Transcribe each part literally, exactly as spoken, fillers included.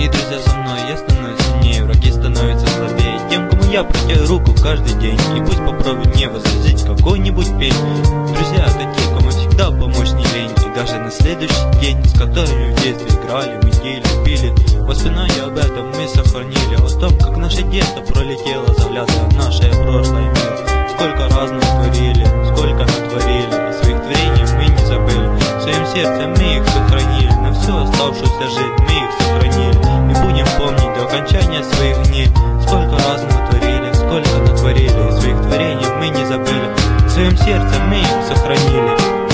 друзья со мной, я становлюсь сильнее, враги становятся слабее. Тем, кому я протягиваю руку каждый день, и пусть попробует мне возразить какой-нибудь пень. Друзья такие, кому всегда помочь не лень, и даже на следующий день, с которыми в детстве играли, мы ели, пили. Воспоминания об этом мы сохранили, о том, как наше детство пролетело, заглядывая в наше прошлое мир. Сколько разного творили, сколько натворили, и своих творений мы не забыли. В своем сердце мы их сохранили, на всю оставшуюся жизнь мы их сохранили. И будем помнить до окончания своих дней. Сколько разного творили, сколько натворили, и своих творений мы не забыли. В своем сердце мы их сохранили.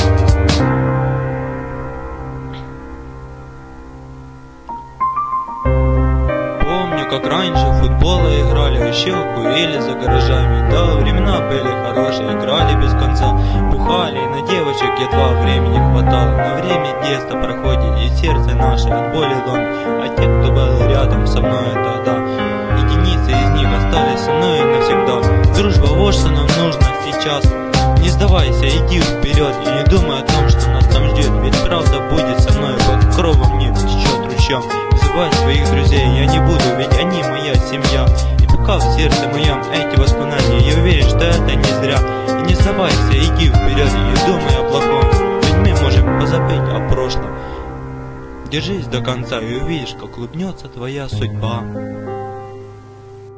Как раньше в футбол играли, еще курили за гаражами. Да, времена были хорошие, играли без конца, бухали, и на девочек едва времени хватало. Но время детства проходит, и сердце наше от боли ломит. А те, кто был рядом со мной тогда, единицы из них остались со мной навсегда. Дружба, вот что нам нужно сейчас. Не сдавайся, иди вперед, и не думай о том, что нас там ждет. Ведь правда будет со мной, под кровом не течет ручьем. Забывать своих друзей я не буду, ведь они моя семья. И пока в сердце моем эти воспоминания, я уверен, что это не зря. И не сдавайся, иди вперед, и не думай о плохом, ведь мы можем позабыть о прошлом. Держись до конца и увидишь, как улыбнется твоя судьба.